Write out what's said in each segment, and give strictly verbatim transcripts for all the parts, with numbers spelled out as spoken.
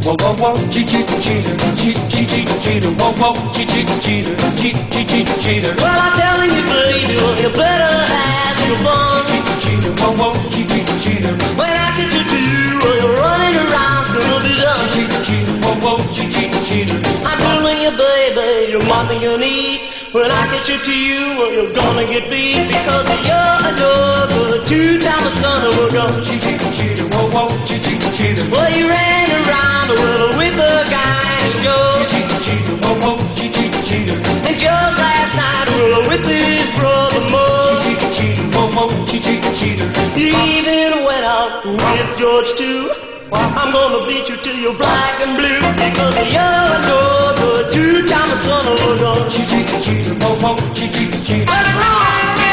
whoa, whoa, whoa, cheater, cheater, cheater, cheater, whoa, whoa, cheater, cheater, cheater, cheater. Well, I'm telling you, baby, well, you better have your fun. Cheater, cheater, whoa, whoa, cheater, cheater. When I get you to you, well, you're running around, it's gonna be done. Cheater, cheater, whoa, whoa, cheater, cheater. I'm telling you, baby, you're more than you need. When I get you to you, well, you're gonna get beat because you're a no good two-time son of a gun. Cheater, cheater, whoa, whoa, cheater, cheater. Well, you ran around well, with a guy named Joe. Cheater, cheater, whoa, whoa, cheater, cheater. And just last night, well, with his brother Mo. Cheater, cheater, whoa, whoa, cheater, cheater. He even went out with George too. I'm gonna beat you till you're black and blue because you're a no good two-time son of a gun. Cheater, cheater, whoa, whoa, cheater, cheater. Let's rock!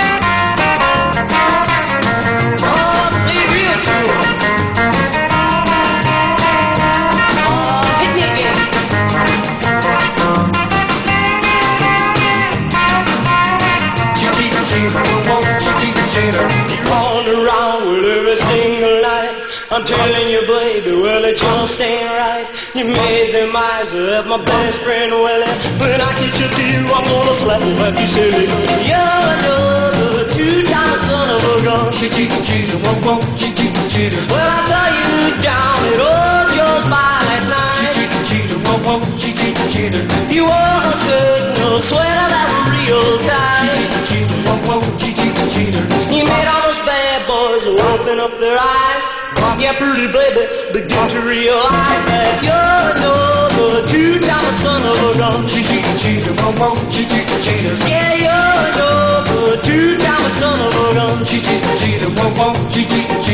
Oh, be real cool. Oh, hit me again. Cheater, cheater, whoa, whoa, cheater, cheater. You run around with every single night. I'm telling you, baby, well, it just ain't right. You made them eyes of my best friend Willie. When I get you to you, I'm gonna slap you like you silly. You're another two-time son of a gun. Cheater, cheater, whoa, whoa, cheater, cheater. Well, I saw you down at Old Joe's bar last night. Cheater, cheater, whoa, whoa, cheater, cheater. You wore a skirt and a sweater that were real tight. Cheater, cheater, whoa, whoa, cheater, cheater. You made all those bad boys open up their eyes. Yeah, pretty baby, begin to realize that you're no good two-time son of a gun. Cheater, cheater, whoa, whoa, cheater, cheater. Yeah, you're no good two-time son of a gun. Cheater, cheater, whoa, whoa, cheater,